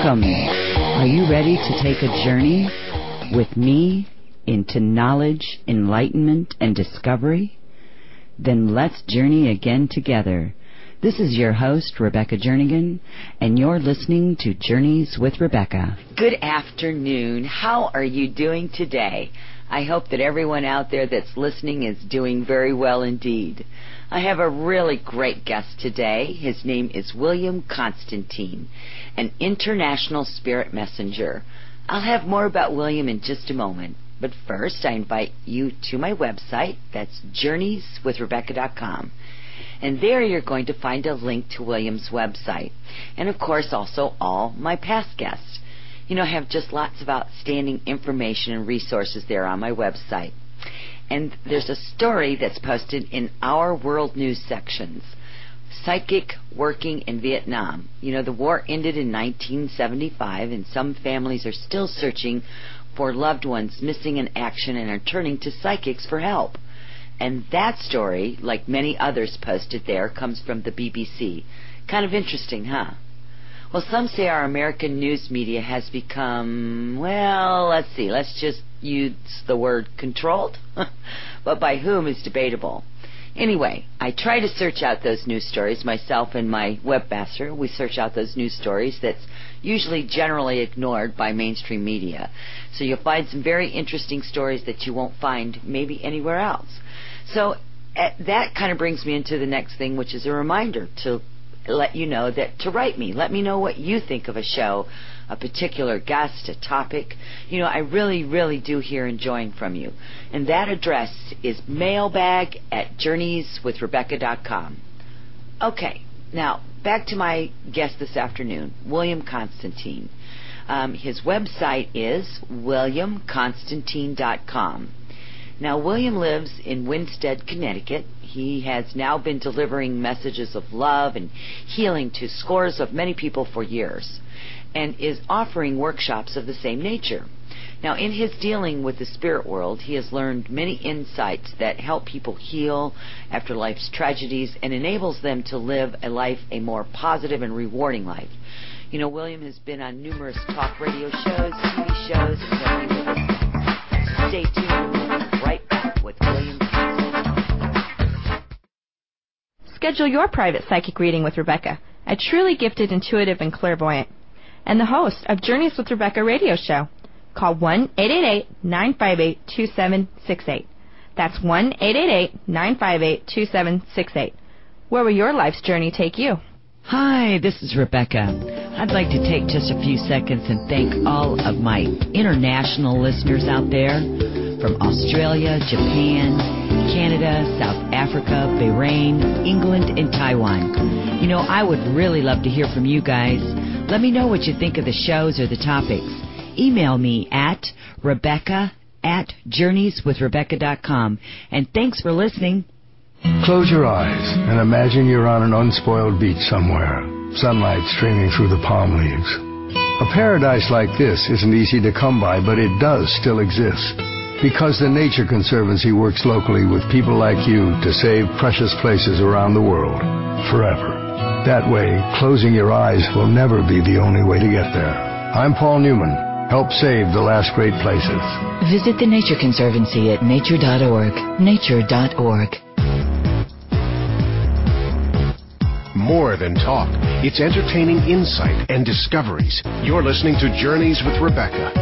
Welcome. Are you ready to take a journey with me into knowledge, enlightenment, and discovery? Then let's journey again together. This is your host, Rebecca Jernigan, and you're listening to Journeys with Rebecca. Good afternoon. How are you doing today? I hope that everyone out there that's listening is doing very well indeed. I have a really great guest today. His name is William Constantine, an international spirit messenger. I'll have more about William in just a moment. But first, I invite you to my website. That's journeyswithrebecca.com. And there you're going to find a link to William's website. And, of course, also all my past guests. You know, I have just lots of outstanding information and resources there on my website. And there's a story that's posted in our World News sections. Psychic working in Vietnam. You know, the war ended in 1975, and some families are still searching for loved ones missing in action and are turning to psychics for help. And that story, like many others posted there, comes from the BBC. Kind of interesting, huh? Well, some say our American news media has become, well, let's just use the word controlled. But by whom is debatable. Anyway, I try to search out those news stories. Myself and my webmaster, we search out those news stories that's usually generally ignored by mainstream media. So you'll find some very interesting stories that you won't find maybe anywhere else. So that kind of brings me into the next thing, which is a reminder to let you know that to write me. Let me know what you think of a show, a particular guest, a topic. You know, I really, really do hear enjoying from you. And that address is mailbag@journeyswithrebecca.com. Okay, now back to my guest this afternoon, William Constantine. His website is williamconstantine.com. Now, William lives in Winsted, Connecticut. He has now been delivering messages of love and healing to scores of many people for years and is offering workshops of the same nature. Now, in his dealing with the spirit world, he has learned many insights that help people heal after life's tragedies and enables them to live a more positive and rewarding life. You know, William has been on numerous talk radio shows, TV shows, and he'll be with us next. Stay tuned. Right back with William Constantine. Schedule your private psychic reading with Rebecca, a truly gifted, intuitive, and clairvoyant, and the host of Journeys with Rebecca radio show. Call 1-888-958-2768. That's 1-888-958-2768. Where will your life's journey take you? Hi, this is Rebecca. I'd like to take just a few seconds and thank all of my international listeners out there from Australia, Japan, Canada, South Africa, Bahrain, England, and Taiwan. You know, I would really love to hear from you guys. Let me know what you think of the shows or the topics. Email me at Rebecca@journeyswithrebecca.com. And thanks for listening. Close your eyes and imagine you're on an unspoiled beach somewhere, sunlight streaming through the palm leaves. A paradise like this isn't easy to come by, but it does still exist. Because the Nature Conservancy works locally with people like you to save precious places around the world, forever. That way, closing your eyes will never be the only way to get there. I'm Paul Newman. Help save the last great places. Visit the Nature Conservancy at nature.org. Nature.org. More than talk, it's entertaining insight and discoveries. You're listening to Journeys with Rebecca.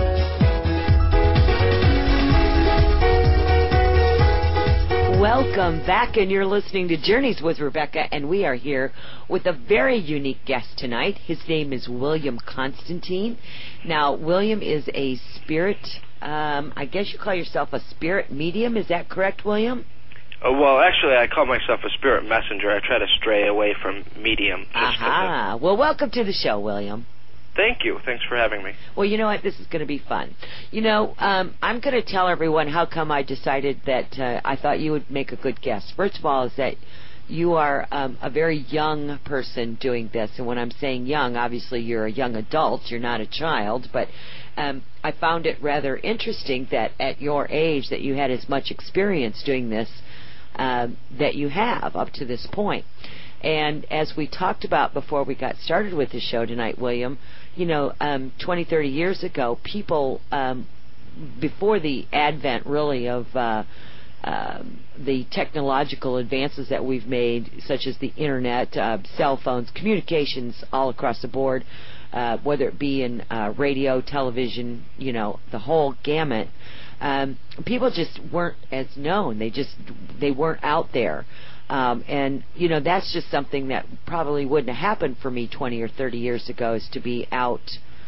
Welcome back, and you're listening to Journeys with Rebecca, and we are here with a very unique guest tonight. His name is William Constantine. Now, William is a spirit, I guess you call yourself a spirit medium. Is that correct, William? Well, actually, I call myself a spirit messenger. I try to stray away from medium. Aha. Well, welcome to the show, William. Thank you. Thanks for having me. Well, you know what? This is going to be fun. You know, I'm going to tell everyone how come I decided that I thought you would make a good guest. First of all is that you are a very young person doing this. And when I'm saying young, obviously you're a young adult. You're not a child. But I found it rather interesting that at your age that you had as much experience doing this that you have up to this point. And as we talked about before we got started with the show tonight, William, 20, 30 years ago, people, before the advent really of the technological advances that we've made, such as the internet, cell phones, communications all across the board, whether it be in radio, television, the whole gamut, people just weren't as known. They weren't out there. And that's just something that probably wouldn't have happened for me 20 or 30 years ago, is to be out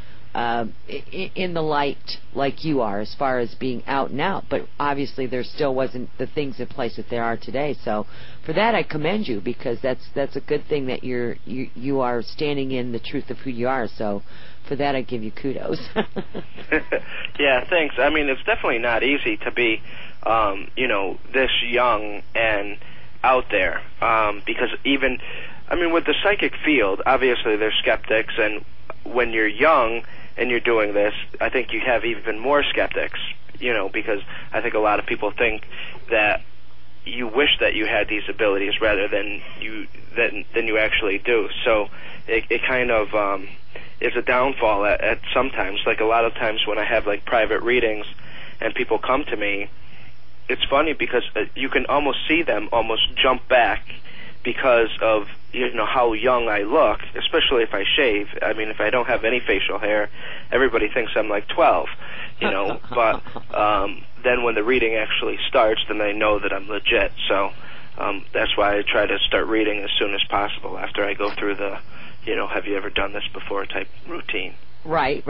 in the light like you are, as far as being out and out. But obviously there still wasn't the things in place that there are today. So for that I commend you, because that's a good thing that you are standing in the truth of who you are. So for that I give you kudos. Yeah, thanks. I mean, it's definitely not easy to be this young and out there, because even, with the psychic field, obviously there's skeptics, and when you're young and you're doing this, I think you have even more skeptics, because I think a lot of people think that you wish that you had these abilities rather than you actually do. So it kind of is a downfall at sometimes. Like a lot of times when I have like private readings and people come to me, it's funny because you can almost see them almost jump back because of how young I look, especially if I shave. I mean, if I don't have any facial hair, everybody thinks I'm like 12, but then when the reading actually starts, then they know that I'm legit. So that's why I try to start reading as soon as possible after I go through the have you ever done this before type routine. Right.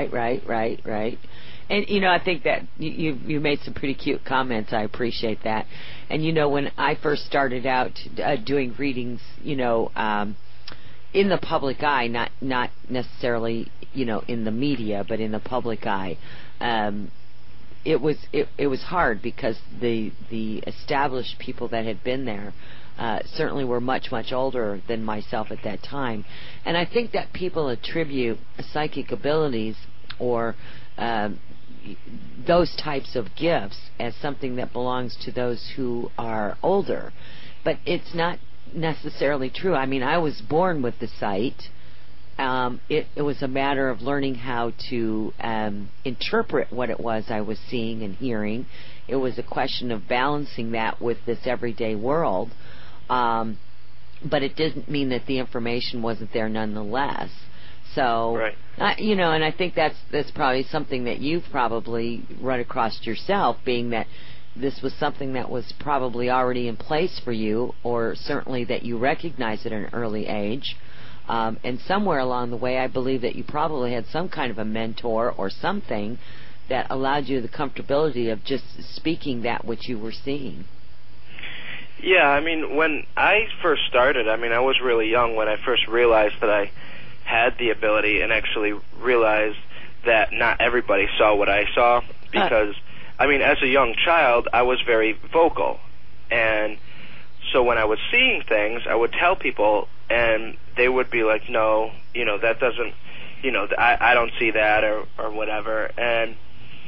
And, I think that you made some pretty cute comments. I appreciate that. And, when I first started out doing readings, in the public eye, not necessarily, in the media, but in the public eye, it was hard because the established people that had been there certainly were much, much older than myself at that time. And I think that people attribute psychic abilities or those types of gifts as something that belongs to those who are older. But it's not necessarily true. I mean, I was born with the sight. It was a matter of learning how to interpret what it was I was seeing and hearing. It was a question of balancing that with this everyday world. But it didn't mean that the information wasn't there nonetheless. So, right. And I think that's probably something that you've probably run across yourself, being that this was something that was probably already in place for you, or certainly that you recognized at an early age. And somewhere along the way, I believe that you probably had some kind of a mentor or something that allowed you the comfortability of just speaking that which you were seeing. Yeah, I mean, when I first started, I was really young when I first realized that I had the ability, and actually realized that not everybody saw what I saw, because, as a young child, I was very vocal, and so when I was seeing things, I would tell people, and they would be like, no, that doesn't, I don't see that, or whatever, and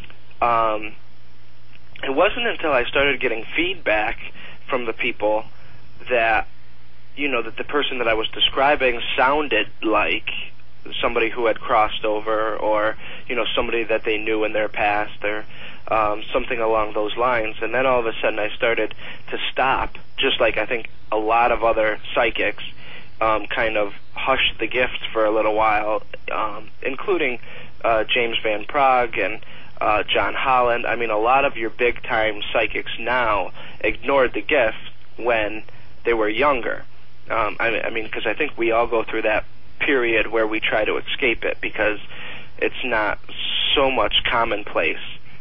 it wasn't until I started getting feedback from the people that that the person that I was describing sounded like somebody who had crossed over, or somebody that they knew in their past, or something along those lines. And then all of a sudden I started to stop, just like I think a lot of other psychics kind of hushed the gift for a little while, including James Van Praagh and John Holland. A lot of your big-time psychics now ignored the gift when they were younger. Because I think we all go through that period where we try to escape it because it's not so much commonplace.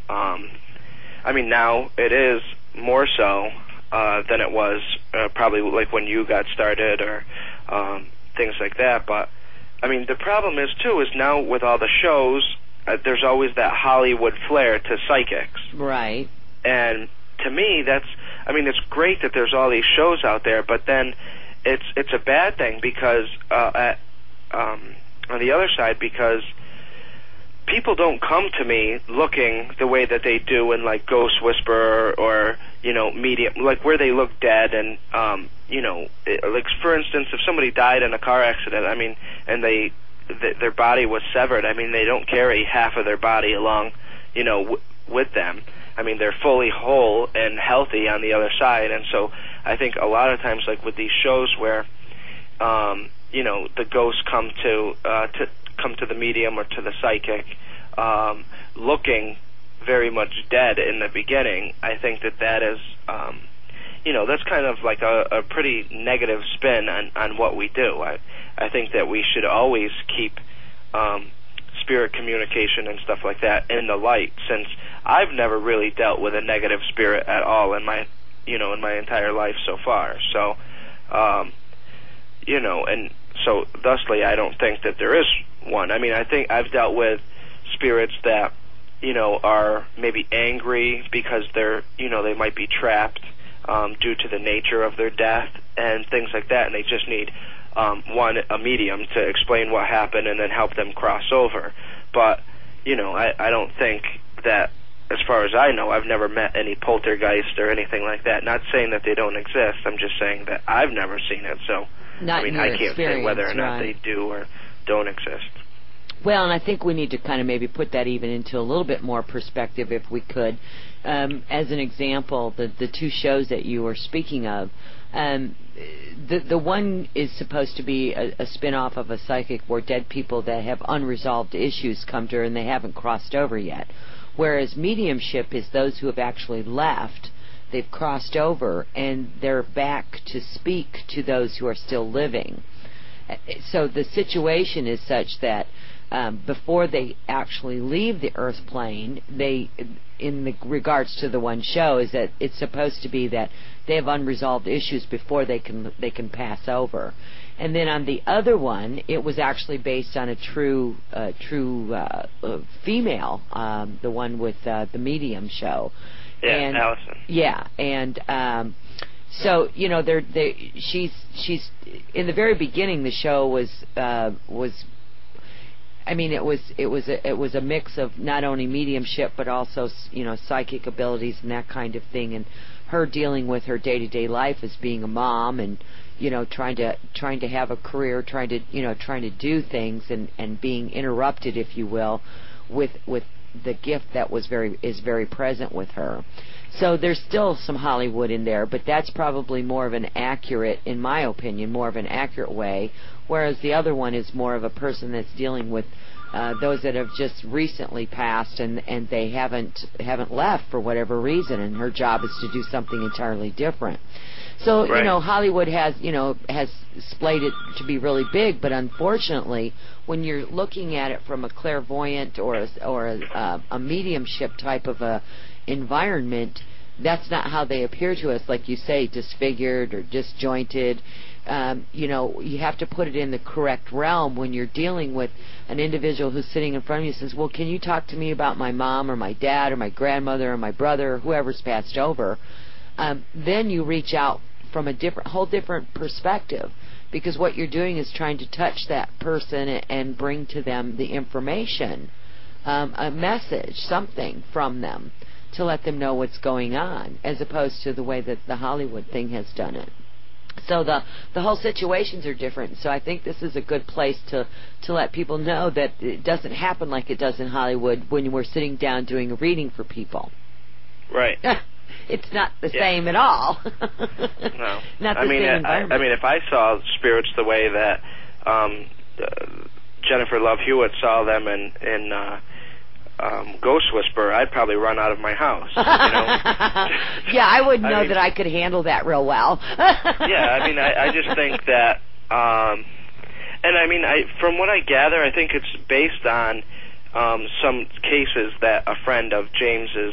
Now it is more so than it was probably like when you got started, or things like that. But, the problem is, too, is now with all the shows, there's always that Hollywood flair to psychics. Right. And to me, it's great that there's all these shows out there, but then it's a bad thing because on the other side, because people don't come to me looking the way that they do in like Ghost Whisperer or Medium, like where they look dead and like for instance, if somebody died in a car accident, I mean, and their body was severed, I mean, they don't carry half of their body along, with them. I mean, they're fully whole and healthy on the other side, and so I think a lot of times, like with these shows where, the ghosts come to the medium or to the psychic, looking very much dead in the beginning, I think that is, that's kind of like a pretty negative spin on what we do. I think that we should always keep spirit communication and stuff like that in the light, since I've never really dealt with a negative spirit at all in my entire life so far. So, and so thusly, I don't think that there is one. I mean, I think I've dealt with spirits that, are maybe angry because they're, they might be trapped due to the nature of their death and things like that, and they just need a medium to explain what happened and then help them cross over. But, I don't think that, as far as I know, I've never met any poltergeist or anything like that. Not saying that they don't exist, I'm just saying that I've never seen it, so I can't say whether or not they do or don't exist. Well, and I think we need to kind of maybe put that even into a little bit more perspective if we could. As an example, the two shows that you were speaking of, the one is supposed to be a spin-off of a psychic where dead people that have unresolved issues come to her and they haven't crossed over yet. Whereas mediumship is those who have actually left, they've crossed over, and they're back to speak to those who are still living. So the situation is such that before they actually leave the earth plane, in the regards to the one show, is that it's supposed to be that they have unresolved issues before they can pass over. And then on the other one, it was actually based on a true female, the one with the medium show. Yeah, and, Allison. Yeah, and so she's in the very beginning. The show was. I mean, it was a mix of not only mediumship but also psychic abilities and that kind of thing, and her dealing with her day-to-day life as being a mom and trying to have a career, trying to do things and being interrupted, if you will, with the gift that is very present with her. So there's still some Hollywood in there, but that's probably more of an accurate, in my opinion, more of an accurate way, whereas the other one is more of a person that's dealing with those that have just recently passed and they haven't left for whatever reason, and her job is to do something entirely different. So, right. Hollywood has splayed it to be really big, but unfortunately, when you're looking at it from a clairvoyant or a mediumship type of a environment, that's not how they appear to us, like you say, disfigured or disjointed. You have to put it in the correct realm when you're dealing with an individual who's sitting in front of you and says, well, can you talk to me about my mom or my dad or my grandmother or my brother or whoever's passed over? Then you reach out from a whole different perspective, because what you're doing is trying to touch that person and bring to them the information, a message, something from them to let them know what's going on, as opposed to the way that the Hollywood thing has done it. So the whole situations are different. So I think this is a good place to let people know that it doesn't happen like it does in Hollywood when we're sitting down doing a reading for people. Right. It's not the same at all. No. Not the same environment. I mean, if I saw spirits the way that Jennifer Love Hewitt saw them in Ghost Whisperer, I'd probably run out of my house. Yeah, I wouldn't know that I could handle that real well. Yeah, I mean, I just think that, and I mean, from what I gather, I think it's based on some cases that a friend of James's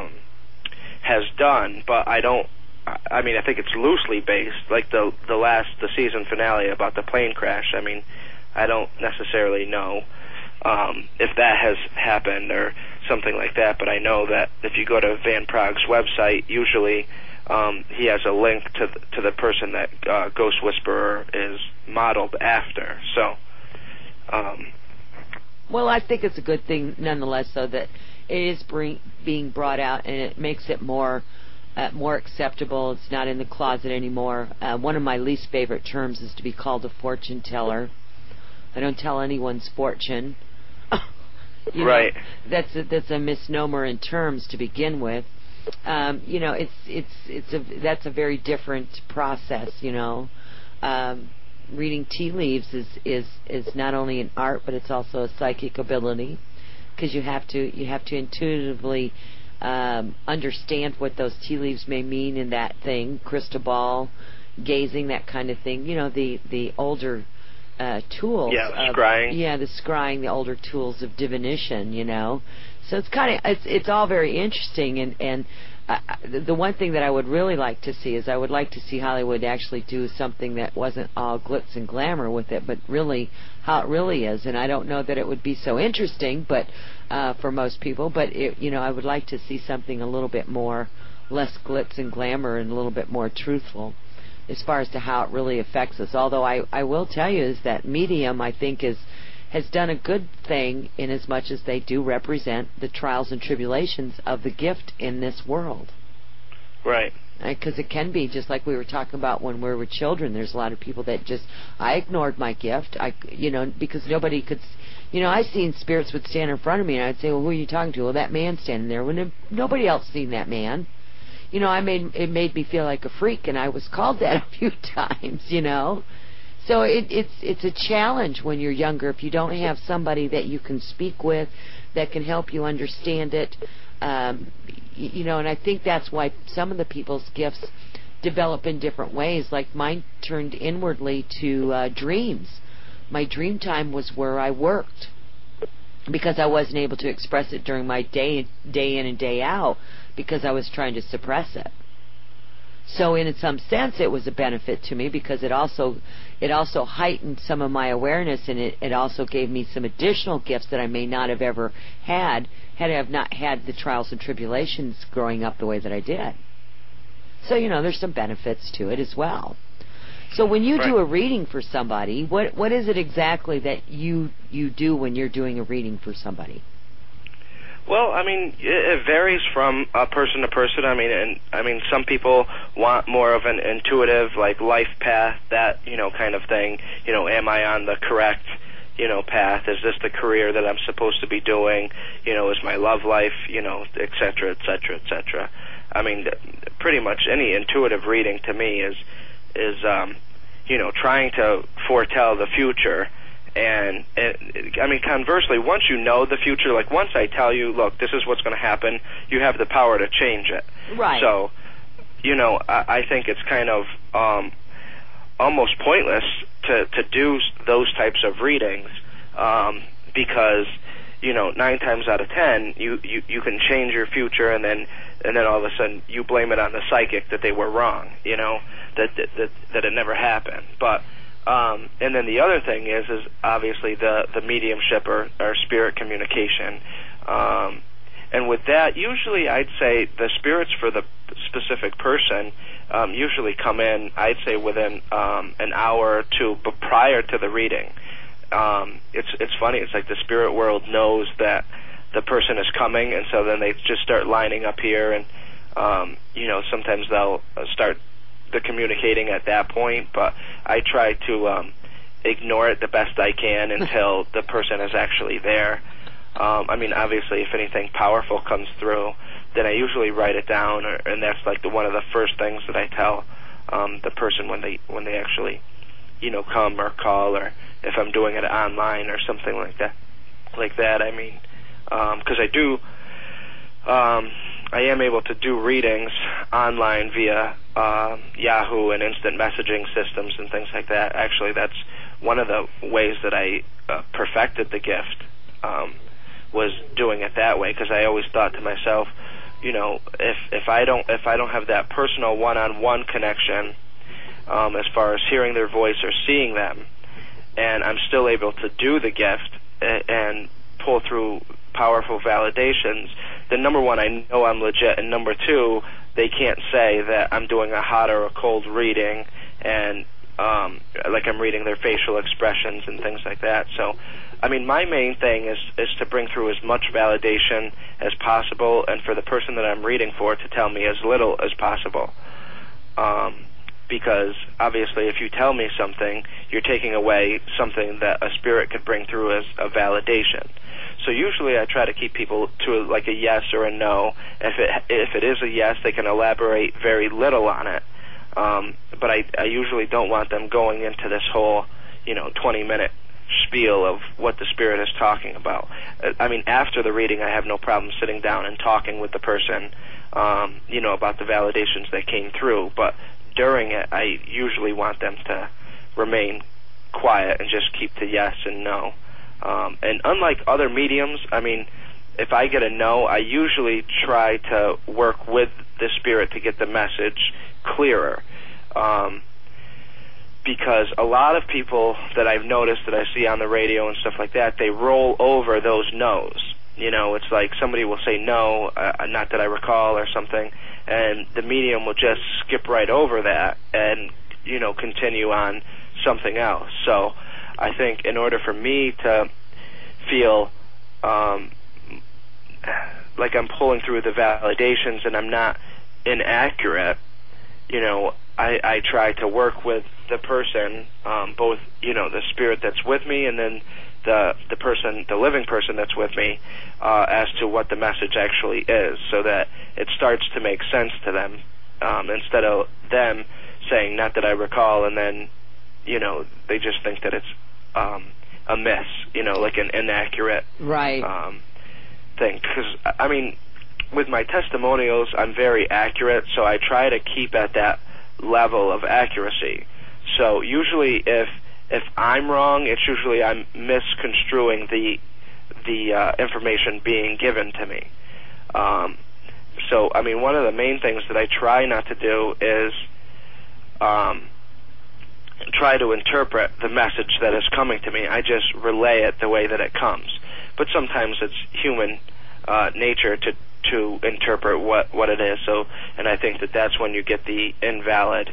has done, but I think it's loosely based, like the season finale about the plane crash. I mean, I don't necessarily know if that has happened or something like that, but I know that if you go to Van Prague's website, usually he has a link to the person that Ghost Whisperer is modeled after. So Well, I think it's a good thing, nonetheless, though, that it is being brought out, and it makes it more acceptable. It's not in the closet anymore. One of my least favorite terms is to be called a fortune teller. I don't tell anyone's fortune. Right. That's a misnomer in terms to begin with. That's a very different process. Reading tea leaves is not only an art, but it's also a psychic ability, because you have to intuitively understand what those tea leaves may mean in that thing, crystal ball, gazing, that kind of thing. The older tools. Yeah, scrying. The scrying, the older tools of divination. So it's all very interesting, and the one thing that I would really like to see is I would like to see Hollywood actually do something that wasn't all glitz and glamour with it, but really how it really is. And I don't know that it would be so interesting, but for most people, but I would like to see something a little bit more, less glitz and glamour, and a little bit more truthful as far as to how it really affects us. Although I will tell you is that Medium, I think, has done a good thing in as much as they do represent the trials and tribulations of the gift in this world. Right. Because it can be, just like we were talking about when we were children, there's a lot of people that I ignored my gift, because nobody could, I seen spirits would stand in front of me, and I'd say, well, who are you talking to? Well, that man's standing there. When nobody else seen that man. It made me feel like a freak, and I was called that a few times, So it's a challenge when you're younger if you don't have somebody that you can speak with that can help you understand it. And I think that's why some of the people's gifts develop in different ways. Like mine turned inwardly to dreams. My dream time was where I worked, because I wasn't able to express it during my day in and day out, because I was trying to suppress it. So in some sense it was a benefit to me, because it also heightened some of my awareness, and it also gave me some additional gifts that I may not have ever had I have not had the trials and tribulations growing up the way that I did. So there's some benefits to it as well. So when you do a reading for somebody, what is it exactly that you do when you're doing a reading for somebody? Well, it varies from person to person. Some people want more of an intuitive, like, life path, that, kind of thing. Am I on the correct, path? Is this the career that I'm supposed to be doing? Is my love life, et cetera, et cetera, et cetera. Pretty much any intuitive reading to me is trying to foretell the future. And conversely, once you know the future, like once I tell you, look, this is what's going to happen, you have the power to change it. Right. So, I think it's kind of almost pointless to do those types of readings, because 9 times out of 10 you can change your future, and then all of a sudden you blame it on the psychic that they were wrong, that it never happened. But and then the other thing is obviously the mediumship or spirit communication. And with that, usually I'd say the spirits for the specific person usually come in, I'd say, within an hour or two, but prior to the reading. It's funny. It's like the spirit world knows that the person is coming, and so then they just start lining up here, and sometimes they'll start the communicating at that point, but I try to ignore it the best I can until the person is actually there. Obviously, if anything powerful comes through, then I usually write it down, and that's like one of the first things that I tell the person when they actually, come or call, or if I'm doing it online or something like that. Because I am able to do readings online via Yahoo and instant messaging systems and things like that. Actually, that's one of the ways that I perfected the gift, was doing it that way, because I always thought to myself, if I don't have that personal one-on-one connection, as far as hearing their voice or seeing them, and I'm still able to do the gift and pull through powerful validations, then number one, I know I'm legit, and number two, they can't say that I'm doing a hot or a cold reading, and like I'm reading their facial expressions and things like that. So, I mean, my main thing is to bring through as much validation as possible, and for the person that I'm reading for to tell me as little as possible. Because obviously if you tell me something, you're taking away something that a spirit could bring through as a validation. So usually I try to keep people to like a yes or a no. If it is a yes, they can elaborate very little on it. But I usually don't want them going into this whole, 20-minute spiel of what the spirit is talking about. I mean, after the reading, I have no problem sitting down and talking with the person, about the validations that came through. But during it, I usually want them to remain quiet and just keep the yes and no. And unlike other mediums, I mean, if I get a no, I usually try to work with the spirit to get the message clearer. Because a lot of people that I've noticed that I see on the radio and stuff like that, they roll over those no's. It's like somebody will say no, not that I recall or something, and the medium will just skip right over that and, continue on something else. So I think in order for me to feel like I'm pulling through the validations and I'm not inaccurate, I try to work with the person, both, the spirit that's with me and then the person, the living person that's with me, as to what the message actually is, so that it starts to make sense to them, instead of them saying, not that I recall, and then, they just think that it's a miss, like an inaccurate thing. Because, I mean, with my testimonials, I'm very accurate, so I try to keep at that level of accuracy. So usually if I'm wrong, it's usually I'm misconstruing the information being given to me. So, I mean, one of the main things that I try not to do is try to interpret the message that is coming to me. I just relay it the way that it comes. But sometimes it's human nature to interpret what it is. So, and I think that's when you get the invalid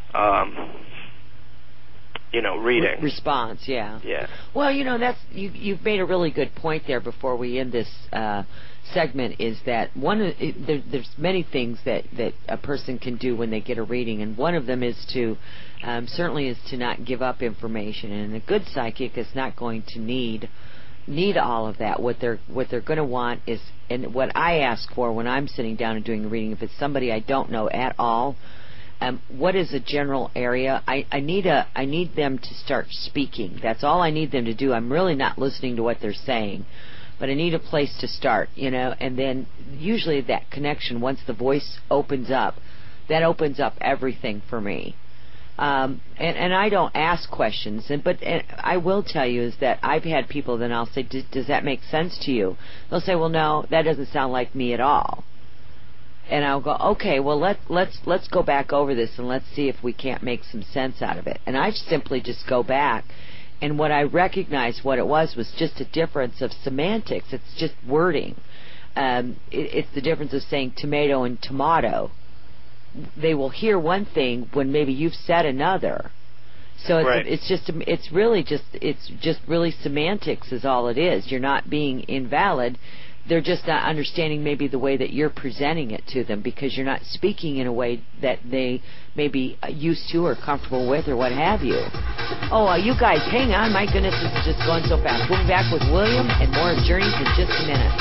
reading. Response, yeah. Yeah. Well, that's you've made a really good point there before we end this segment, is that there's many things that a person can do when they get a reading, and one of them is to certainly is to not give up information. And a good psychic is not going to need all of that. What they're going to want is, and what I ask for when I'm sitting down and doing a reading, if it's somebody I don't know at all, what is a general area? I need them to start speaking. That's all I need them to do. I'm really not listening to what they're saying, but I need a place to start, and then usually that connection, once the voice opens up, that opens up everything for me. And I don't ask questions, but I will tell you is that I've had people, then I'll say, does that make sense to you? They'll say, well, no, that doesn't sound like me at all. And I'll go, okay, well, let's go back over this and let's see if we can't make some sense out of it. And I simply just go back, and what I recognized what it was just a difference of semantics. It's just wording. It's the difference of saying tomato and tomato. They will hear one thing when maybe you've said another. So it's really semantics is all it is. You're not being invalid. They're just not understanding maybe the way that you're presenting it to them, because you're not speaking in a way that they may be used to or comfortable with or what have you. Oh, you guys, hang on. My goodness, this is just going so fast. We'll be back with William and more of Journeys in just a minute.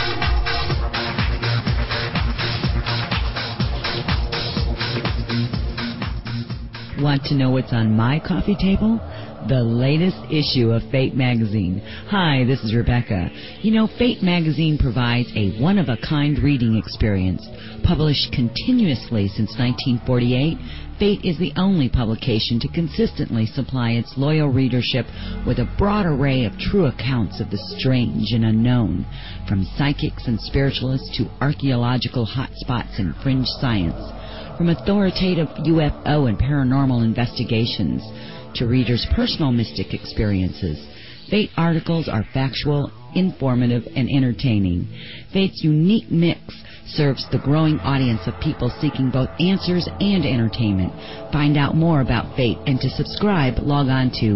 Want to know what's on my coffee table? The latest issue of Fate magazine. Hi, this is Rebecca. Fate magazine provides a one-of-a-kind reading experience. Published continuously since 1948, Fate is the only publication to consistently supply its loyal readership with a broad array of true accounts of the strange and unknown, from psychics and spiritualists to archaeological hotspots and fringe science, from authoritative UFO and paranormal investigations to readers' personal mystic experiences. Fate articles are factual, informative, and entertaining. Fate's unique mix serves the growing audience of people seeking both answers and entertainment. Find out more about Fate, and to subscribe, log on to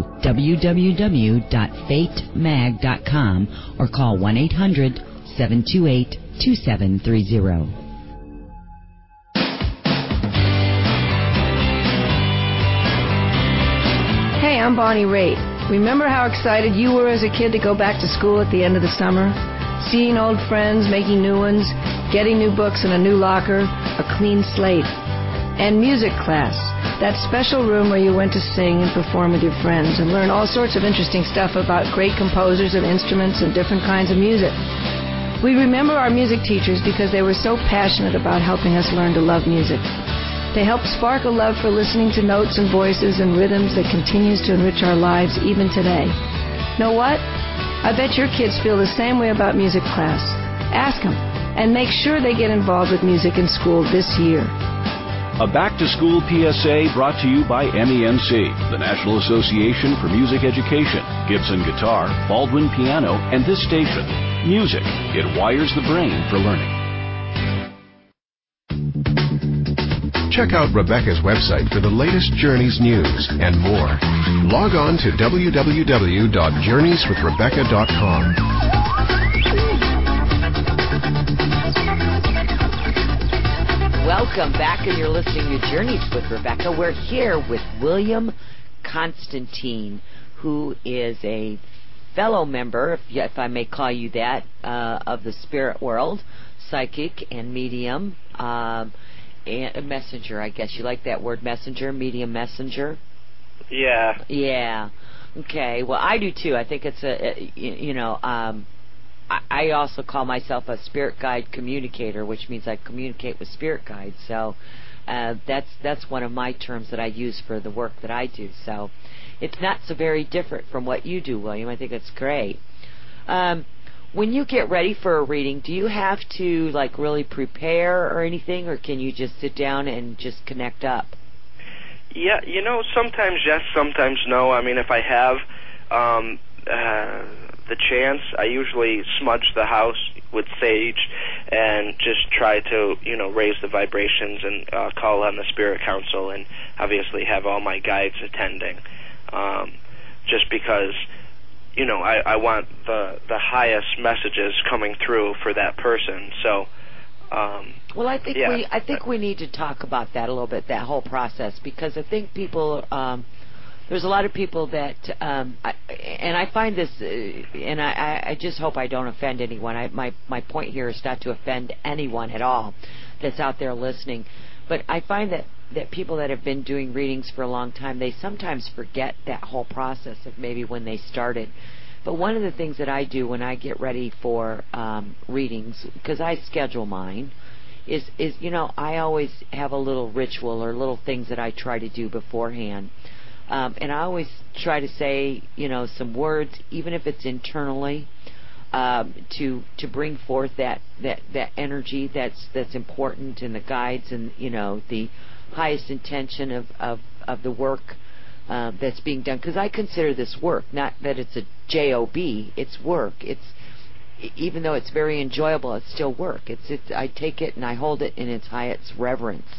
www.fatemag.com or call 1-800-728-2730. Hey, I'm Bonnie Raitt. Remember how excited you were as a kid to go back to school at the end of the summer? Seeing old friends, making new ones, getting new books and a new locker, a clean slate. And music class, that special room where you went to sing and perform with your friends and learn all sorts of interesting stuff about great composers of instruments and different kinds of music. We remember our music teachers because they were so passionate about helping us learn to love music. They help spark a love for listening to notes and voices and rhythms that continues to enrich our lives even today. Know what? I bet your kids feel the same way about music class. Ask them, and make sure they get involved with music in school this year. A back-to-school PSA brought to you by MEMC, the National Association for Music Education, Gibson Guitar, Baldwin Piano, and this station. Music. It wires the brain for learning. Check out Rebecca's website for the latest Journeys news and more. Log on to www.journeyswithrebecca.com. Welcome back, and you're listening to Journeys with Rebecca. We're here with William Constantine, who is a fellow member, if I may call you that, of the spirit world, psychic and medium. A messenger, I guess. You like that word, messenger, medium messenger? Yeah. Yeah. Okay. Well, I do too. I think it's I also call myself a spirit guide communicator, which means I communicate with spirit guides. So that's one of my terms that I use for the work that I do. So it's not so very different from what you do, William. I think it's great. When you get ready for a reading, do you have to really prepare or anything, or can you just sit down and just connect up? Yeah, sometimes yes, sometimes no. I mean, if I have the chance, I usually smudge the house with sage and just try to, raise the vibrations and call on the spirit council, and obviously have all my guides attending, just because I want the highest messages coming through for that person. So, well, I think we need to talk about that a little bit, that whole process, because I think people, there's a lot of people that, and I find this, and I just hope I don't offend anyone. My point here is not to offend anyone at all that's out there listening, but I find that people that have been doing readings for a long time, they sometimes forget that whole process of maybe when they started. But one of the things that I do when I get ready for readings, because I schedule mine, is I always have a little ritual or little things that I try to do beforehand. And I always try to say, some words, even if it's internally, to bring forth that energy that's important, and the guides, and the highest intention of the work that's being done. Because I consider this work, not that it's a job, it's work. It's, even though it's very enjoyable, it's still work. I take it and I hold it in its highest reverence,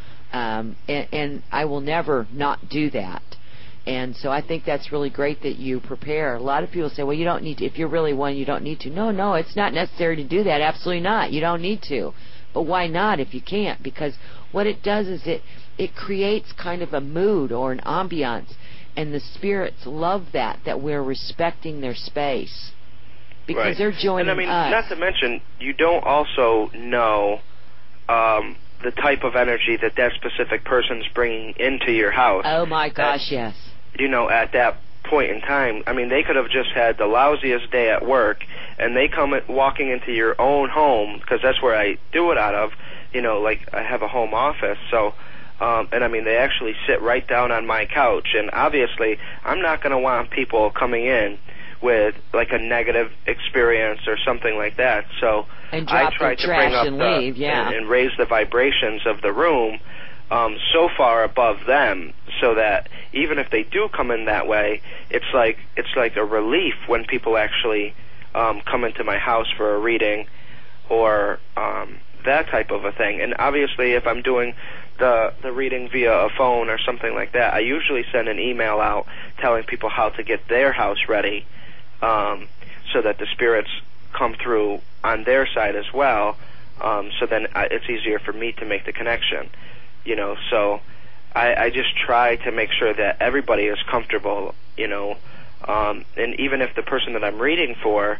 and I will never not do that. And so I think that's really great that you prepare. A lot of people say, well, you don't need to. If you're really one, you don't need to. No, it's not necessary to do that. Absolutely not. You don't need to. But why not if you can't? Because what it does is it creates kind of a mood or an ambiance, and the spirits love that we're respecting their space, because right. They're joining us. And I mean, not to mention, you don't also know the type of energy that specific person's bringing into your house. Oh my gosh, yes. At that point in time, I mean, they could have just had the lousiest day at work, and they come walking into your own home, because that's where I do it out of. I have a home office, so. And I mean, they actually sit right down on my couch, and obviously, I'm not going to want people coming in with a negative experience or something like that. So and drop I try the to bring trash up and leave, yeah, and raise the vibrations of the room so far above them, so that even if they do come in that way, it's like a relief when people actually come into my house for a reading or that type of a thing. And obviously, if I'm doing the reading via a phone or something like that, I usually send an email out telling people how to get their house ready, so that the spirits come through on their side as well. So then it's easier for me to make the connection. So I just try to make sure that everybody is comfortable, and even if the person that I'm reading for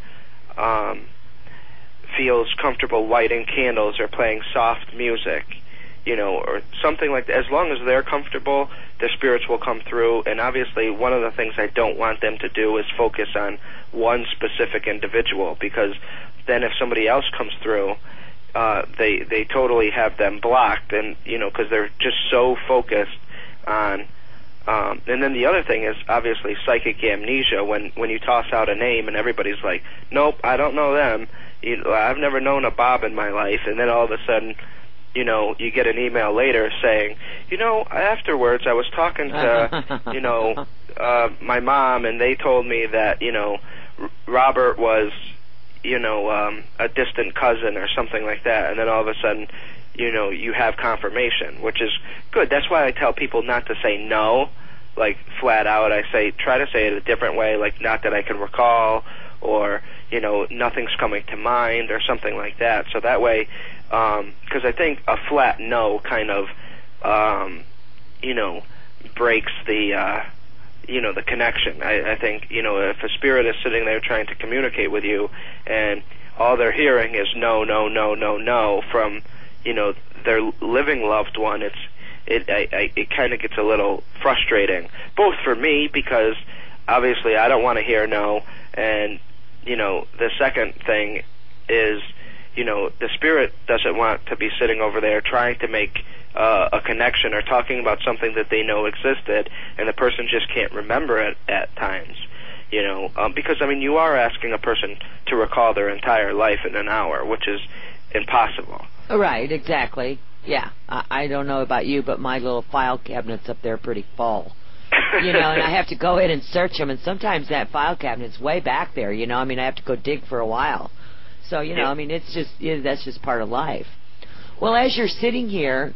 feels comfortable lighting candles or playing soft music, or something like that, as long as they're comfortable, the spirits will come through. And obviously, one of the things I don't want them to do is focus on one specific individual, because then if somebody else comes through, they totally have them blocked, and because they're just so focused on. And then the other thing is obviously psychic amnesia. When you toss out a name and everybody's like, "Nope, I don't know them. I've never known a Bob in my life," and then all of a sudden, you get an email later saying, afterwards I was talking to, my mom, and they told me that, Robert was, a distant cousin or something like that, and then all of a sudden, you have confirmation, which is good. That's why I tell people not to say no, like flat out. I say, try to say it a different way, like not that I can recall, or, nothing's coming to mind, or something like that. So that way, because I think a flat no kind of, breaks the, the connection. I think, if a spirit is sitting there trying to communicate with you, and all they're hearing is no, no, no, no, no from, their living loved one, it kind of gets a little frustrating, both for me, because obviously I don't want to hear no, and, the second thing is, the spirit doesn't want to be sitting over there trying to make a connection or talking about something that they know existed, and the person just can't remember it at times, because, you are asking a person to recall their entire life in an hour, which is impossible. Right, exactly. Yeah, I don't know about you, but my little file cabinet's up there pretty full. And I have to go in and search them, and sometimes that file cabinet's way back there, I have to go dig for a while. So, it's just, that's just part of life. Well, as you're sitting here,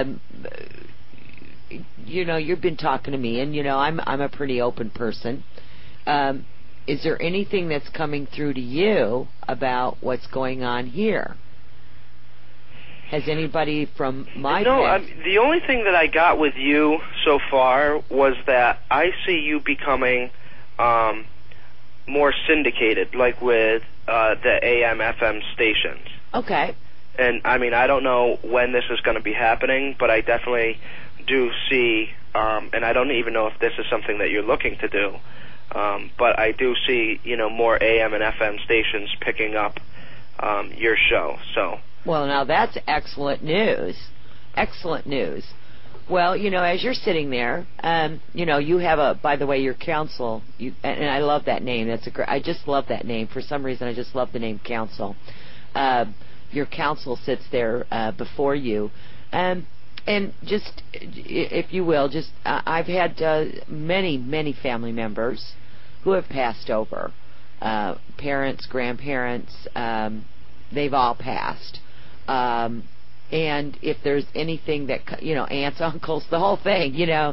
you've been talking to me, and, I'm a pretty open person. Is there anything that's coming through to you about what's going on here? Has anybody from my past... the only thing that I got with you so far was that I see you becoming more syndicated, like with the AM, FM stations. Okay. And, I don't know when this is going to be happening, but I definitely do see, and I don't even know if this is something that you're looking to do, but I do see, more AM and FM stations picking up your show, so... Well, now that's excellent news. Excellent news. Well, as you're sitting there, you have by the way, your council, and I love that name. I just love that name. For some reason, I just love the name council. Your council sits there before you. And just, if you will, I've had many, many family members who have passed over. Parents, grandparents, they've all passed. And if there's anything that, aunts, uncles, the whole thing,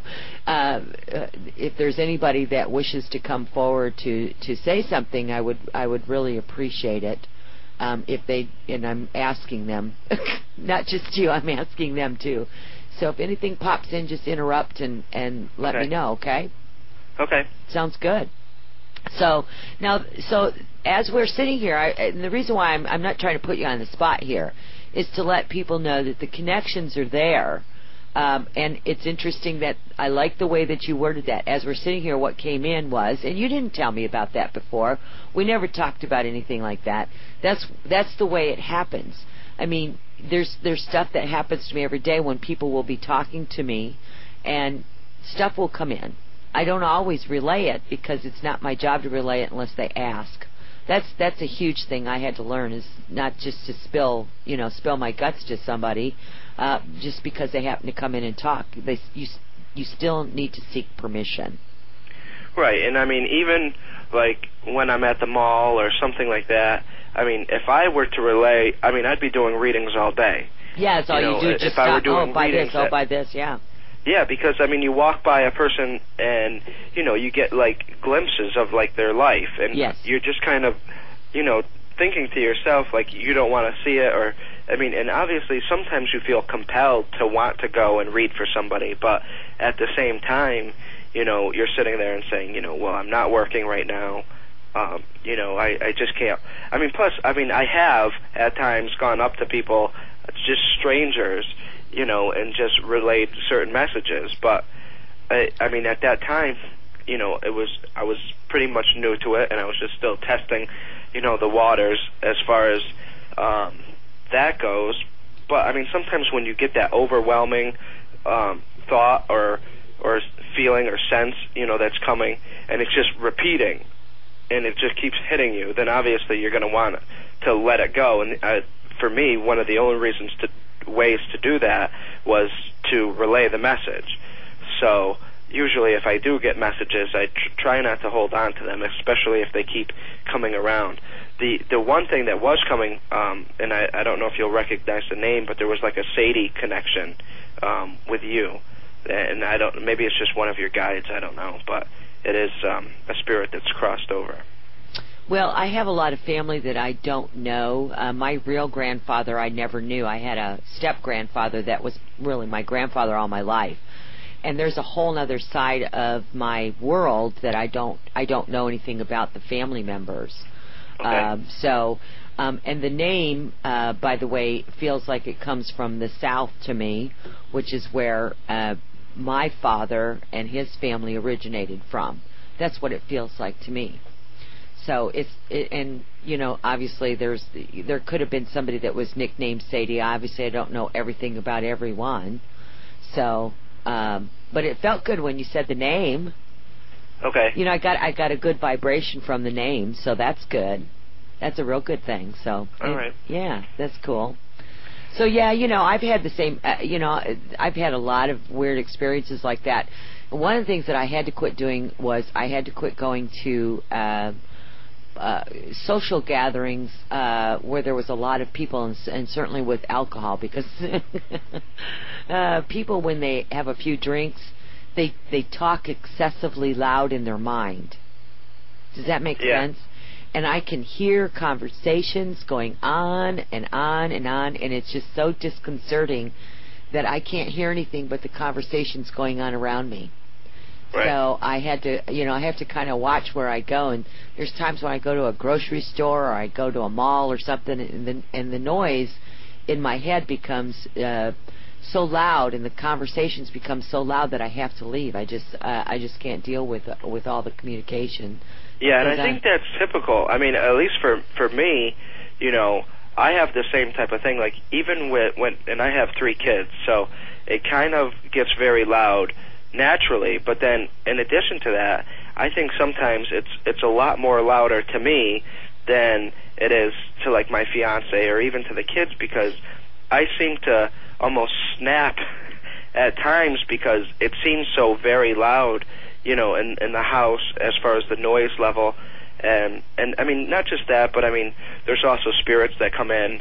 if there's anybody that wishes to come forward to say something, I would really appreciate it. If they, and I'm asking them, not just you, I'm asking them too. So if anything pops in, just interrupt and let me know, okay? Okay. Sounds good. So now, as we're sitting here, and the reason why I'm not trying to put you on the spot here is to let people know that the connections are there. And it's interesting that I like the way that you worded that. As we're sitting here, what came in was, and you didn't tell me about that before. We never talked about anything like that. That's the way it happens. There's stuff that happens to me every day when people will be talking to me, and stuff will come in. I don't always relay it because it's not my job to relay it unless they ask. That's a huge thing I had to learn, is not just to spill my guts to somebody, just because they happen to come in and talk. You still need to seek permission. Right, and I mean, even like when I'm at the mall or something like that, I mean, if I were to relay, I mean, I'd be doing readings all day. Yeah, that's all you do. Just if I were doing buy readings this, buy this, yeah. Yeah, because, I mean, you walk by a person and, you know, you get, like, glimpses of, like, their life. And you're just kind of, you know, thinking to yourself, like, you don't want to see it. Or, I mean, and obviously sometimes you feel compelled to want to go and read for somebody. But at the same time, you know, you're sitting there and saying, you know, well, I'm not working right now. You know, I just can't. I mean, plus, I mean, I have at times gone up to people, just strangers, you know, and just relayed certain messages. But I mean, at that time, you know, I was pretty much new to it, and I was just still testing, you know, the waters as far as that goes. But I mean, sometimes when you get that overwhelming thought or feeling or sense, you know, that's coming, and it's just repeating, and it just keeps hitting you, then obviously you're going to want to let it go. And for me, one of the only ways to do that was to relay the message. So usually if I do get messages, I try not to hold on to them, especially if they keep coming around. The one thing that was coming, and I don't know if you'll recognize the name, but there was like a Sadie connection with you. And maybe it's just one of your guides, I don't know, but it is a spirit that's crossed over. Well, I have a lot of family that I don't know. My real grandfather I never knew. I had a step-grandfather that was really my grandfather all my life. And there's a whole other side of my world that I don't know anything about the family members. Okay. And the name, by the way, feels like it comes from the South to me, which is where my father and his family originated from. That's what it feels like to me. So and you know, obviously there could have been somebody that was nicknamed Sadie. Obviously, I don't know everything about everyone. So, but it felt good when you said the name. Okay. You know, I got a good vibration from the name, so that's good. That's a real good thing. So, all right. Yeah, that's cool. So yeah, you know, I've had the same. You know, I've had a lot of weird experiences like that. One of the things that I had to quit doing was I had to quit going to social gatherings where there was a lot of people, and certainly with alcohol, because people, when they have a few drinks, they talk excessively loud in their mind. Does that make sense? And I can hear conversations going on and on and on, and it's just so disconcerting that I can't hear anything but the conversations going on around me. Right. So I had to kind of watch where I go. And there's times when I go to a grocery store or I go to a mall or something, and the noise in my head becomes so loud, and the conversations become so loud that I have to leave. I just can't deal with all the communication. Yeah, and I think that's typical. I mean, at least for me, you know, I have the same type of thing. Like even and I have 3 kids, so it kind of gets very loud naturally, but then in addition to that, I think sometimes it's a lot more louder to me than it is to like my fiance or even to the kids, because I seem to almost snap at times because it seems so very loud, you know, in the house as far as the noise level. And I mean, not just that, but I mean, there's also spirits that come in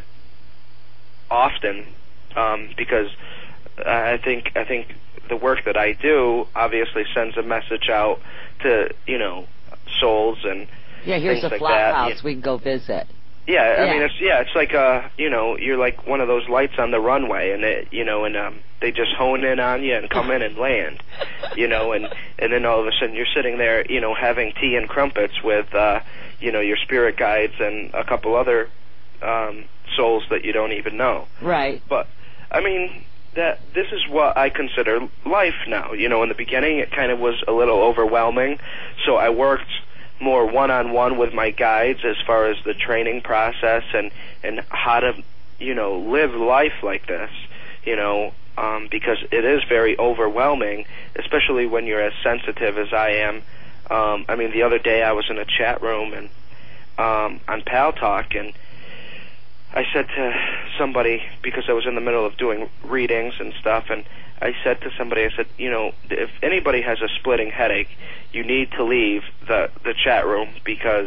often, because I think the work that I do obviously sends a message out to, you know, souls and here's things a like flat that. house we can go visit. Yeah, I mean, it's like you know, you're like one of those lights on the runway, and they just hone in on you and come in and land, you know, and then all of a sudden you're sitting there, you know, having tea and crumpets with you know, your spirit guides and a couple other souls that you don't even know. Right. But I mean, this is what I consider life now. You know, in the beginning it kind of was a little overwhelming, so I worked more one-on-one with my guides as far as the training process and how to, you know, live life like this, you know, because it is very overwhelming, especially when you're as sensitive as I am. I mean, the other day I was in a chat room and on Pal Talk, and I said to somebody, because I was in the middle of doing readings and stuff, and I said to somebody, I said, if anybody has a splitting headache, you need to leave the chat room because,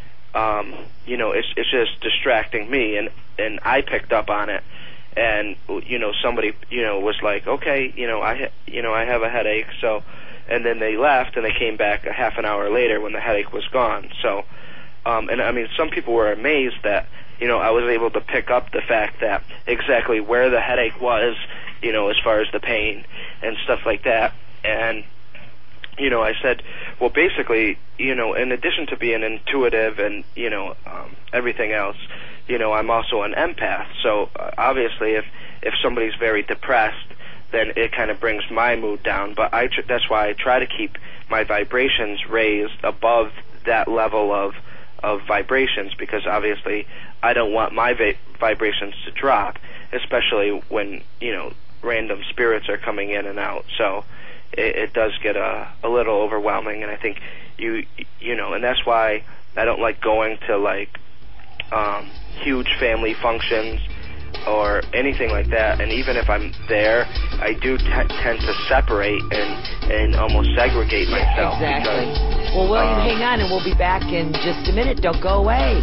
it's just distracting me, and I picked up on it, and somebody was like, okay, I have a headache, so, and then they left and they came back a half an hour later when the headache was gone. So, and I mean, some people were amazed that I was able to pick up the fact that exactly where the headache was, as far as the pain and stuff like that. And, I said, well, basically, in addition to being intuitive and, everything else, I'm also an empath. So obviously if somebody's very depressed, then it kind of brings my mood down. But that's why I try to keep my vibrations raised above that level of vibrations, because obviously I don't want my vibrations to drop, especially when, random spirits are coming in and out. So it does get a little overwhelming, and I think and that's why I don't like going to like huge family functions or anything like that. And even if I'm there, I do tend to separate and almost segregate myself. Exactly. Well, William, hang on, and we'll be back in just a minute. Don't go away.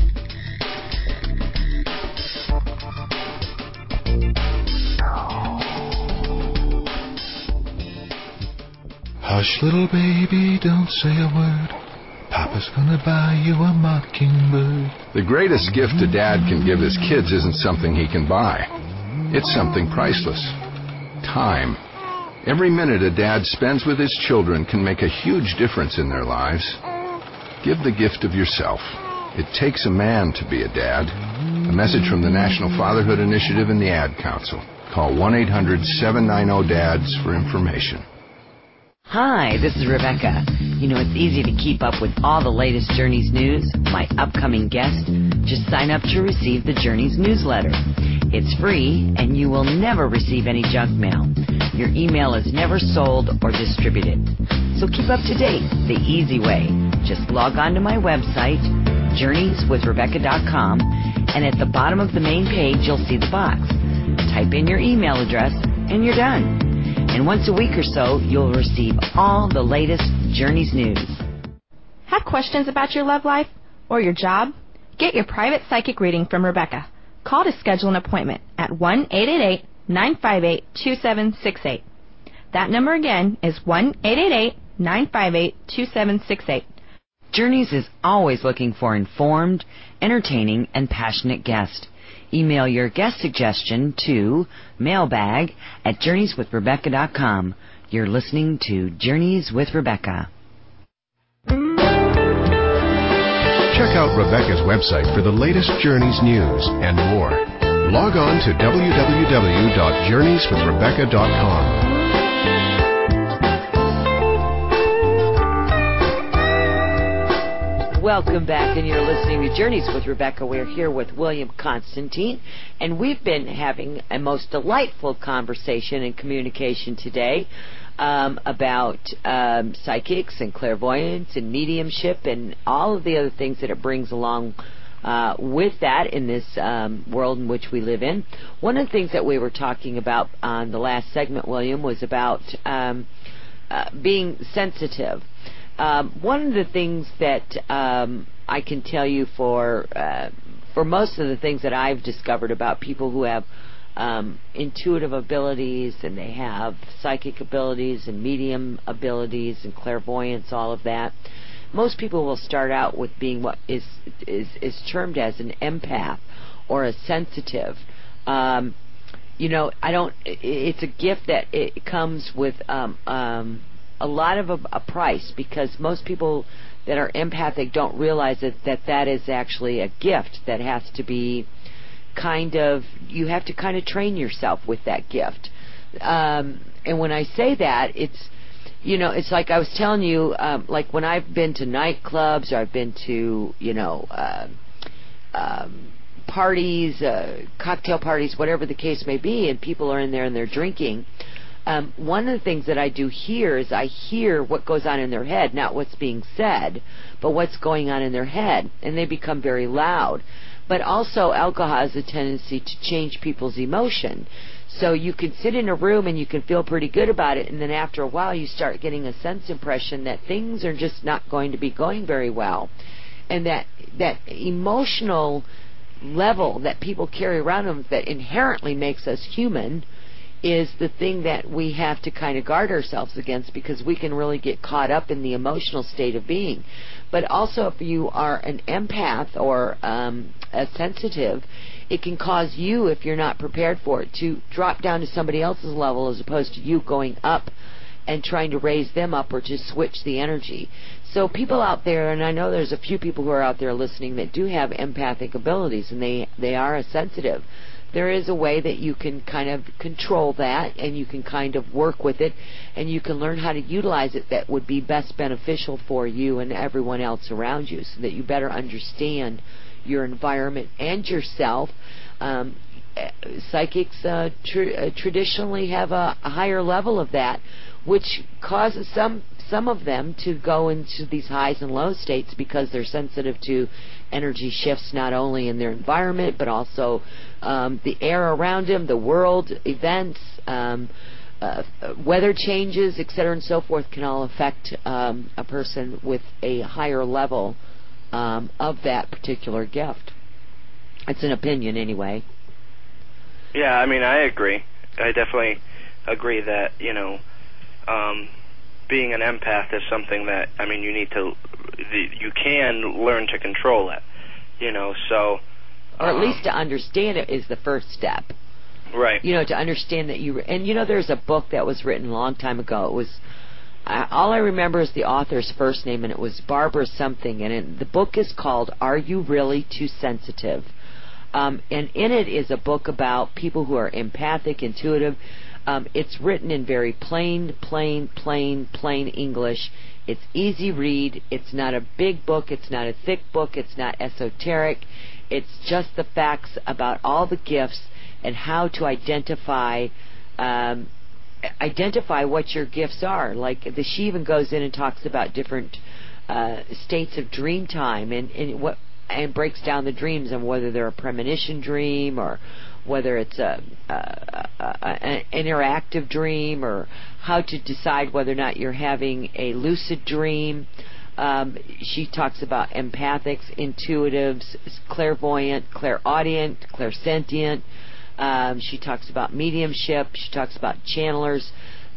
Hush, little baby, don't say a word. Papa's gonna buy you a mockingbird. The greatest gift a dad can give his kids isn't something he can buy. It's something priceless. Time. Every minute a dad spends with his children can make a huge difference in their lives. Give the gift of yourself. It takes a man to be a dad. A message from the National Fatherhood Initiative and the Ad Council. Call 1-800-790-DADS for information. Hi, this is Rebecca. It's easy to keep up with all the latest Journeys news, my upcoming guest. Just sign up to receive the Journeys newsletter. It's free, and you will never receive any junk mail. Your email is never sold or distributed. So keep up to date the easy way. Just log on to my website, journeyswithrebecca.com, and at the bottom of the main page, you'll see the box. Type in your email address, and you're done. And once a week or so, you'll receive all the latest Journeys news. Have questions about your love life or your job? Get your private psychic reading from Rebecca. Call to schedule an appointment at 1-888-958-2768. That number again is 1-888-958-2768. Journeys is always looking for informed, entertaining, and passionate guests. Email your guest suggestion to mailbag@journeyswithrebecca.com. You're listening to Journeys with Rebecca. Check out Rebecca's website for the latest Journeys news and more. Log on to www.journeyswithrebecca.com. Welcome back, and you're listening to Journeys with Rebecca. We're here with William Constantine, and we've been having a most delightful conversation and communication today about psychics and clairvoyance and mediumship and all of the other things that it brings along with that in this world in which we live in. One of the things that we were talking about on the last segment, William, was about being sensitive. One of the things that I can tell you for most of the things that I've discovered about people who have intuitive abilities, and they have psychic abilities and medium abilities and clairvoyance, all of that, most people will start out with being what is termed as an empath or a sensitive. It's a gift that it comes with a lot of a price, because most people that are empathic don't realize that is actually a gift that has to be you have to kind of train yourself with that gift. And when I say that, it's like I was telling you, like when I've been to nightclubs, or I've been to, parties, cocktail parties, whatever the case may be, and people are in there and they're drinking. One of the things that I do here is I hear what goes on in their head, not what's being said, but what's going on in their head, and they become very loud. But also alcohol has a tendency to change people's emotion. So you can sit in a room and you can feel pretty good about it, and then after a while you start getting a sense impression that things are just not going to be going very well. And that emotional level that people carry around them that inherently makes us human is the thing that we have to kind of guard ourselves against, because we can really get caught up in the emotional state of being. But also, if you are an empath or a sensitive, it can cause you, if you're not prepared for it, to drop down to somebody else's level as opposed to you going up and trying to raise them up or to switch the energy. So people out there, and I know there's a few people who are out there listening that do have empathic abilities, and they are sensitive. There is a way that you can kind of control that, and you can kind of work with it, and you can learn how to utilize it that would be best beneficial for you and everyone else around you, so that you better understand your environment and yourself. Psychics traditionally have a higher level of that, which causes some of them to go into these highs and low states because they're sensitive to energy shifts, not only in their environment but also the air around them, the world, events, weather changes, etc. and so forth can all affect a person with a higher level of that particular gift. It's an opinion anyway. Yeah, I mean, I agree. I definitely agree that, being an empath is something that, I mean, you can learn to control it, so... Or at least to understand it is the first step. Right. To understand that and there's a book that was written a long time ago. It was, all I remember is the author's first name, and it was Barbara something, and the book is called Are You Really Too Sensitive? And in it is a book about people who are empathic, intuitive. It's written in very plain English. It's easy read. It's not a big book. It's not a thick book. It's not esoteric. It's just the facts about all the gifts and how to identify what your gifts are. Like she even goes in and talks about different states of dream time and breaks down the dreams and whether they're a premonition dream or whether it's an interactive dream, or how to decide whether or not you're having a lucid dream. She talks about empathics, intuitives, clairvoyant, clairaudient, clairsentient. She talks about mediumship. She talks about channelers.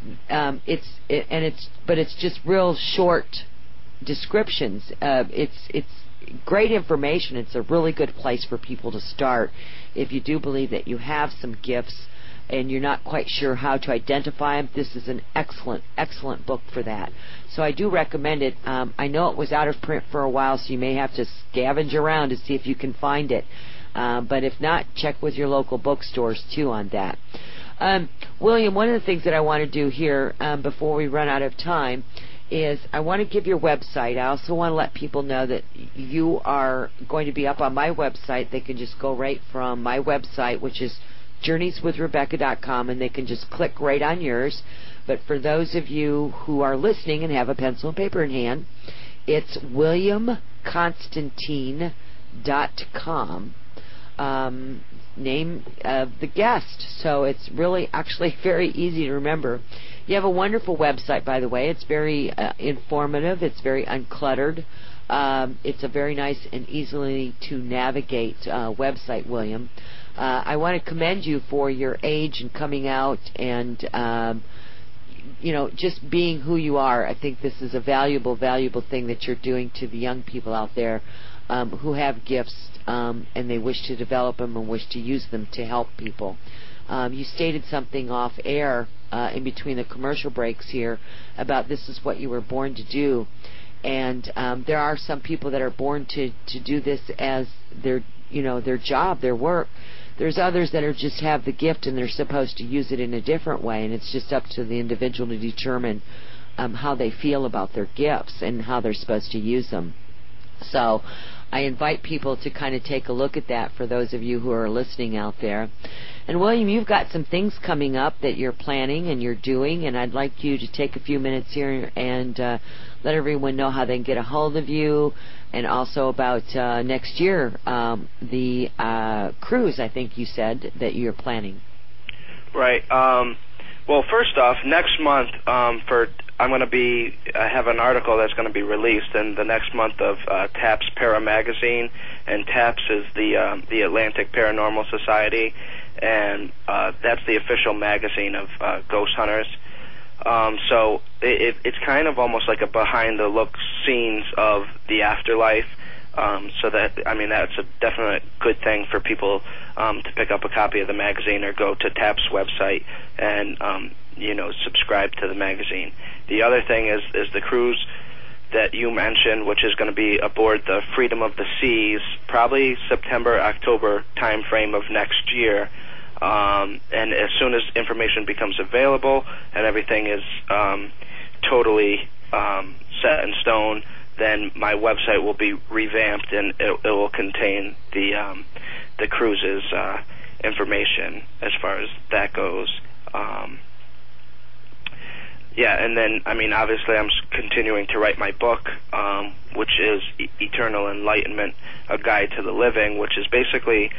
But it's just real short descriptions. It's great information. It's a really good place for people to start if you do believe that you have some gifts and you're not quite sure how to identify them. This is an excellent book for that. So I do recommend it. I know it was out of print for a while, so you may have to scavenge around to see if you can find it. But if not, check with your local bookstores too on that. William, one of the things that I want to do here before we run out of time is I want to give your website. I also want to let people know that you are going to be up on my website. They can just go right from my website, which is journeyswithrebecca.com, and they can just click right on yours. But for those of you who are listening and have a pencil and paper in hand, it's WilliamConstantine.com. Name of the guest. So it's really actually very easy to remember. You have a wonderful website, by the way. It's very informative. It's very uncluttered. It's a very nice and easily to navigate website, William. I want to commend you for your age and coming out and just being who you are. I think this is a valuable thing that you're doing to the young people out there who have gifts and they wish to develop them and wish to use them to help people. You stated something off air in between the commercial breaks here about this is what you were born to do, and there are some people that are born to do this as their job, their work. There's others that just have the gift and they're supposed to use it in a different way, and it's just up to the individual to determine how they feel about their gifts and how they're supposed to use them. So I invite people to kind of take a look at that for those of you who are listening out there. And William, you've got some things coming up that you're planning and you're doing, and I'd like you to take a few minutes here and let everyone know how they can get a hold of you, and also about next year, the cruise, I think you said, that you're planning. Right. Well, first off, next month I have an article that's going to be released in the next month of TAPS Para Magazine, and TAPS is the Atlantic Paranormal Society, and that's the official magazine of ghost hunters. So it's kind of almost like a behind-the-look scenes of the afterlife. So that's a definite good thing for people to pick up a copy of the magazine or go to TAP's website and subscribe to the magazine. The other thing is the cruise that you mentioned, which is going to be aboard the Freedom of the Seas, probably September, October time frame of next year. And as soon as information becomes available and everything is totally set in stone, then my website will be revamped, and it will contain the cruise's information as far as that goes. And then, obviously I'm continuing to write my book, which is Eternal Enlightenment, A Guide to the Living, which is basically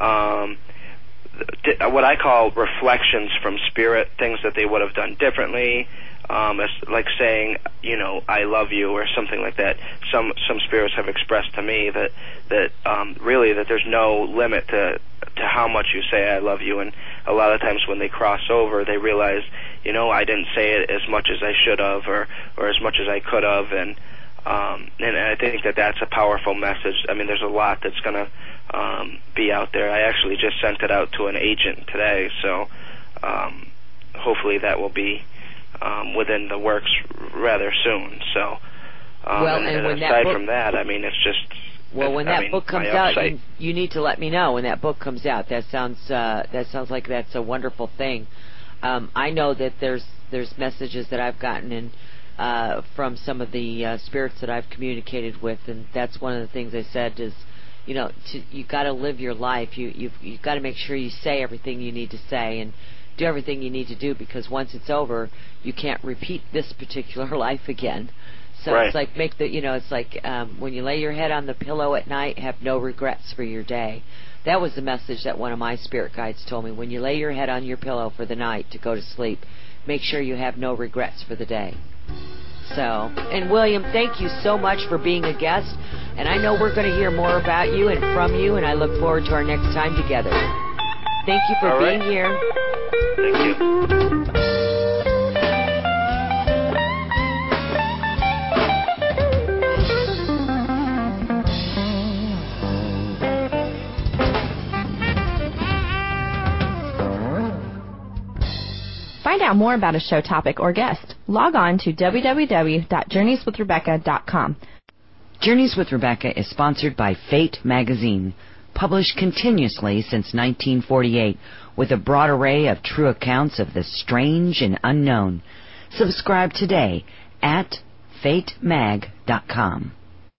what I call reflections from spirit, things that they would have done differently, like saying, I love you or something like that. Some spirits have expressed to me that really that there's no limit to how much you say I love you, and a lot of times when they cross over, they realize, I didn't say it as much as I should have, or as much as I could have, and I think that that's a powerful message. There's a lot that's going to be out there. I actually just sent it out to an agent today, so hopefully that will be within the works rather soon. So, aside from that, it's just. Well, when that book comes out, you need to let me know when that book comes out. That sounds like that's a wonderful thing. I know that there's messages that I've gotten in from some of the spirits that I've communicated with, and that's one of the things I said is, you got to live your life. You've got to make sure you say everything you need to say and do everything you need to do, because once it's over, you can't repeat this particular life again. So right. It's like it's like when you lay your head on the pillow at night, have no regrets for your day. That was the message that one of my spirit guides told me. When you lay your head on your pillow for the night to go to sleep, make sure you have no regrets for the day. So, and William, thank you so much for being a guest. And I know we're going to hear more about you and from you, and I look forward to our next time together. Thank you for being here. Thank you. Find out more about a show topic or guest. Log on to www.journeyswithrebecca.com. Journeys with Rebecca is sponsored by Fate Magazine, published continuously since 1948, with a broad array of true accounts of the strange and unknown. Subscribe today at fatemag.com.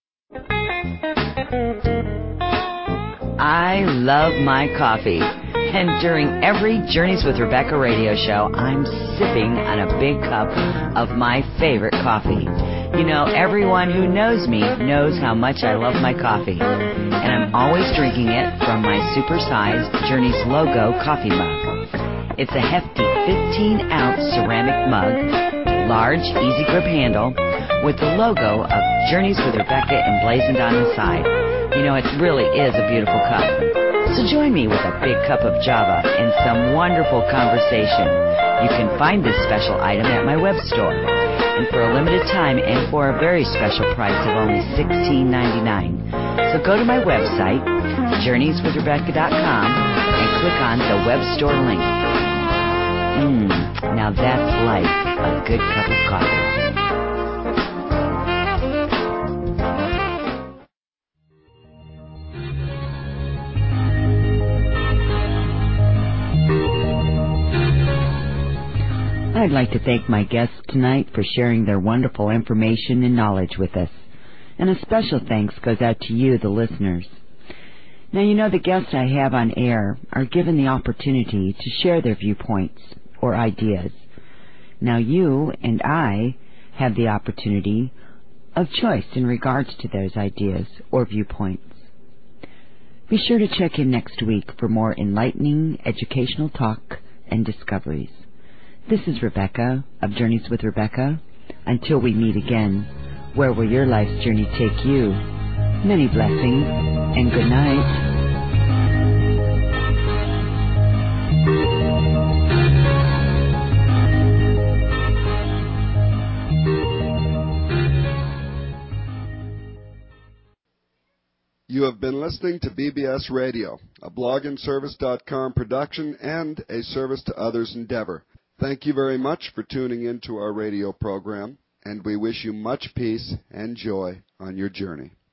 I love my coffee, and during every Journeys with Rebecca radio show, I'm sipping on a big cup of my favorite coffee. Everyone who knows me knows how much I love my coffee, and I'm always drinking it from my supersized Journeys logo coffee mug. It's a hefty 15-ounce ceramic mug, large, easy grip handle, with the logo of Journeys with Rebecca emblazoned on the side. It really is a beautiful cup. So join me with a big cup of Java and some wonderful conversation. You can find this special item at my web store. And for a limited time and for a very special price of only $16.99. So go to my website, journeyswithrebecca.com, and click on the web store link. Now that's like a good cup of coffee. I'd like to thank my guests tonight for sharing their wonderful information and knowledge with us. And a special thanks goes out to you, the listeners. Now, you know the guests I have on air are given the opportunity to share their viewpoints or ideas. Now, you and I have the opportunity of choice in regards to those ideas or viewpoints. Be sure to check in next week for more enlightening educational talk and discoveries. This is Rebecca of Journeys with Rebecca. Until we meet again, where will your life's journey take you? Many blessings and good night. You have been listening to BBS Radio, a blogandservice.com production and a service to others endeavor. Thank you very much for tuning in to our radio program, and we wish you much peace and joy on your journey.